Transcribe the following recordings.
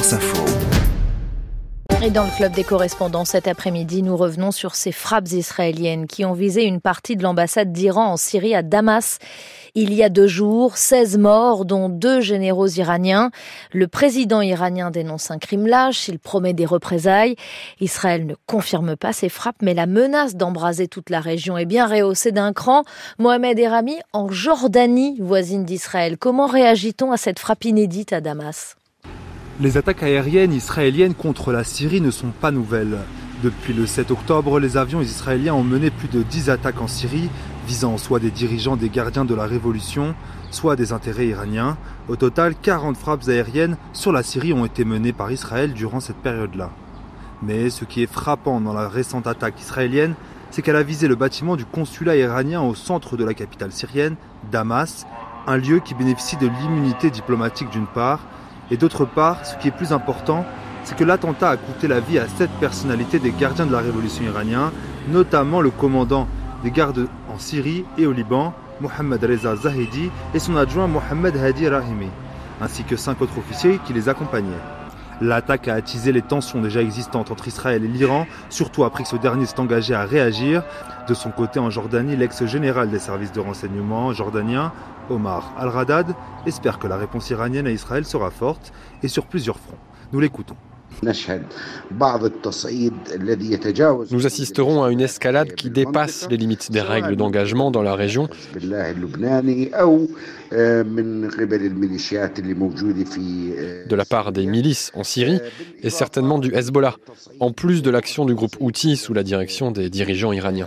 France Info. Et dans le club des correspondants cet après-midi, nous revenons sur ces frappes israéliennes qui ont visé une partie de l'ambassade d'Iran en Syrie à Damas. Il y a 2 jours, 16 morts, dont 2 généraux iraniens. Le président iranien dénonce un crime lâche, il promet des représailles. Israël ne confirme pas ces frappes, mais la menace d'embraser toute la région est bien rehaussée d'un cran. Mohamed Erami, en Jordanie, voisine d'Israël, comment réagit-on à cette frappe inédite à Damas ? Les attaques aériennes israéliennes contre la Syrie ne sont pas nouvelles. Depuis le 7 octobre, les avions israéliens ont mené plus de 10 attaques en Syrie, visant soit des dirigeants des gardiens de la révolution, soit des intérêts iraniens. Au total, 40 frappes aériennes sur la Syrie ont été menées par Israël durant cette période-là. Mais ce qui est frappant dans la récente attaque israélienne, c'est qu'elle a visé le bâtiment du consulat iranien au centre de la capitale syrienne, Damas, un lieu qui bénéficie de l'immunité diplomatique d'une part, et d'autre part, ce qui est plus important, c'est que l'attentat a coûté la vie à 7 personnalités des gardiens de la révolution iranienne, notamment le commandant des gardes en Syrie et au Liban, Mohammad Reza Zahedi, et son adjoint Mohammad Hadi Rahimi, ainsi que 5 autres officiers qui les accompagnaient. L'attaque a attisé les tensions déjà existantes entre Israël et l'Iran, surtout après que ce dernier s'est engagé à réagir. De son côté, en Jordanie, l'ex-général des services de renseignement jordanien, Omar Al-Radad, espère que la réponse iranienne à Israël sera forte et sur plusieurs fronts. Nous l'écoutons. Nous assisterons à une escalade qui dépasse les limites des règles d'engagement dans la région. De la part des milices en Syrie et certainement du Hezbollah, en plus de l'action du groupe Houthi sous la direction des dirigeants iraniens.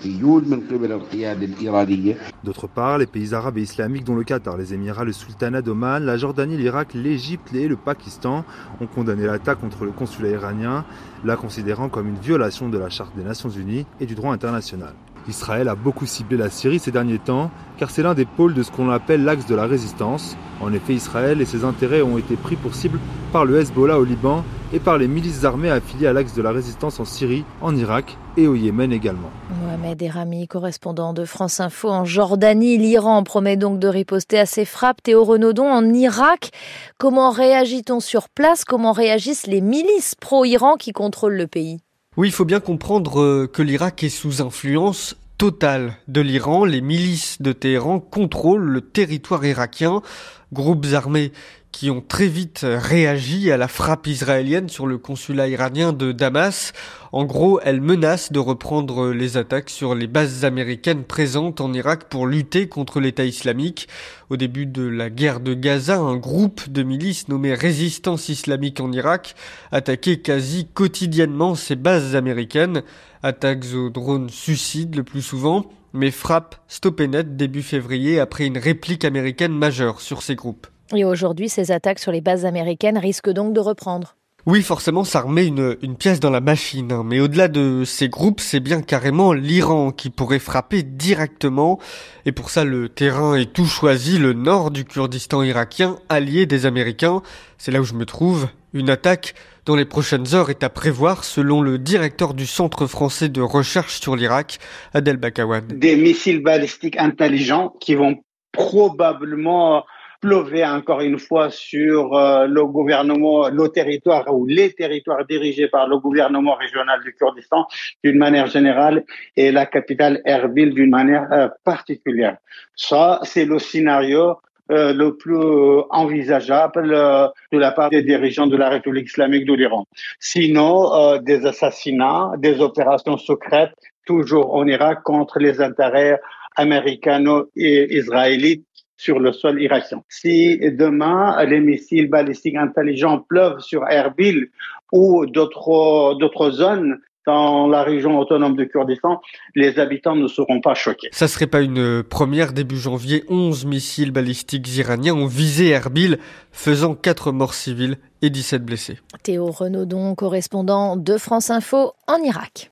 D'autre part, les pays arabes et islamiques dont le Qatar, les Émirats, le Sultanat d'Oman, la Jordanie, l'Irak, l'Égypte et le Pakistan ont condamné l'attaque contre le consulat iranien, la considérant comme une violation de la Charte des Nations Unies et du droit international. Israël a beaucoup ciblé la Syrie ces derniers temps, car c'est l'un des pôles de ce qu'on appelle l'axe de la résistance. En effet, Israël et ses intérêts ont été pris pour cible par le Hezbollah au Liban et par les milices armées affiliées à l'axe de la résistance en Syrie, en Irak et au Yémen également. Mohamed Erami, correspondant de France Info en Jordanie. L'Iran promet donc de riposter à ces frappes. Théo Renaudon, en Irak, comment réagit-on sur place ? Comment réagissent les milices pro-Iran qui contrôlent le pays ? Oui, il faut bien comprendre que l'Irak est sous influence totale de l'Iran. Les milices de Téhéran contrôlent le territoire irakien. Groupes armés qui ont très vite réagi à la frappe israélienne sur le consulat iranien de Damas. En gros, elles menacent de reprendre les attaques sur les bases américaines présentes en Irak pour lutter contre l'État islamique. Au début de la guerre de Gaza, un groupe de milices nommé Résistance islamique en Irak attaquait quasi quotidiennement ces bases américaines. Attaques aux drones suicides le plus souvent, mais frappe stoppée net début février après une réplique américaine majeure sur ces groupes. Et aujourd'hui, ces attaques sur les bases américaines risquent donc de reprendre. Oui, forcément, ça remet une pièce dans la machine. Mais au-delà de ces groupes, c'est bien carrément l'Iran qui pourrait frapper directement. Et pour ça, le terrain est tout choisi. Le nord du Kurdistan irakien, allié des Américains. C'est là où je me trouve. Une attaque dans les prochaines heures est à prévoir, selon le directeur du Centre français de recherche sur l'Irak, Adel Bakawan. Des missiles balistiques intelligents qui vont probablement pleuver encore une fois sur le gouvernement, le territoire ou les territoires dirigés par le gouvernement régional du Kurdistan d'une manière générale et la capitale Erbil d'une manière particulière. Ça, c'est le scénario le plus envisageable de la part des dirigeants de la République islamique de l'Iran. Sinon, des assassinats, des opérations secrètes, toujours en Irak contre les intérêts américano-israélites sur le sol irakien. Si demain, les missiles balistiques intelligents pleuvent sur Erbil ou d'autres zones dans la région autonome du Kurdistan, les habitants ne seront pas choqués. Ça serait pas une première. Début janvier, 11 missiles balistiques iraniens ont visé Erbil, faisant 4 morts civiles et 17 blessés. Théo Renaudon, correspondant de France Info en Irak.